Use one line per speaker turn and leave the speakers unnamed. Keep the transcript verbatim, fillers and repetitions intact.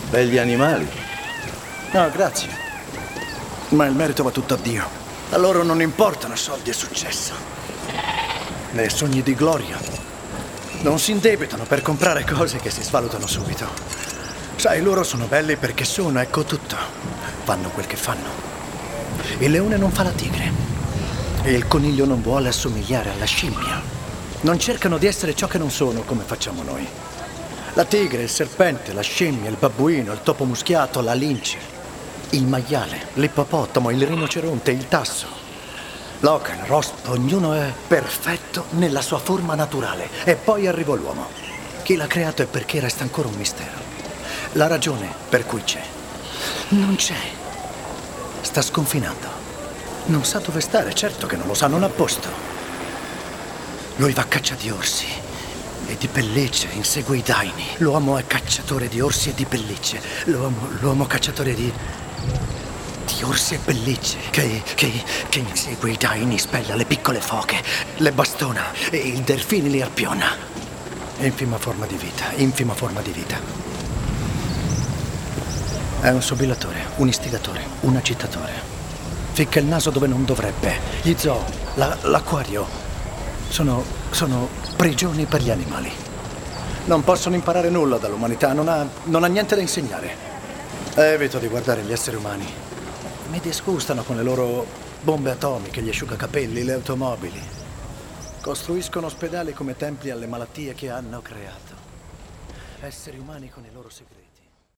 Begli animali.
No, grazie. Ma il merito va tutto a Dio. A loro non importano soldi e successo, né sogni di gloria. Non si indebitano per comprare cose che si svalutano subito. Sai, loro sono belli perché sono, ecco tutto. Fanno quel che fanno. Il leone non fa la tigre. E il coniglio non vuole assomigliare alla scimmia. Non cercano di essere ciò che non sono, come facciamo noi. La tigre, il serpente, la scimmia, il babbuino, il topo muschiato, la lince, il maiale, l'ippopotamo, il rinoceronte, il tasso, l'oca, il rospo, ognuno è perfetto nella sua forma naturale. E poi arrivò l'uomo. Chi l'ha creato e perché resta ancora un mistero. La ragione per cui c'è non c'è. Sta sconfinando. Non sa dove stare, certo che non lo sa, non ha posto. Lui va a caccia di orsi e di pellicce, insegue i daini. L'uomo è cacciatore di orsi e di pellicce. L'uomo, l'uomo cacciatore di... di orsi e pellicce. Che, che, che insegue i daini, spella le piccole foche, le bastona e il delfino li arpiona. Infima forma di vita, infima forma di vita. È un sobillatore, un istigatore, un agitatore. Ficca il naso dove non dovrebbe. Gli zoo, la, l'acquario, sono, sono prigioni per gli animali. Non possono imparare nulla dall'umanità, non ha, non ha niente da insegnare. Evito di guardare gli esseri umani. Mi disgustano con le loro bombe atomiche, gli asciugacapelli, le automobili. Costruiscono ospedali come templi alle malattie che hanno creato. Esseri umani con i loro segreti.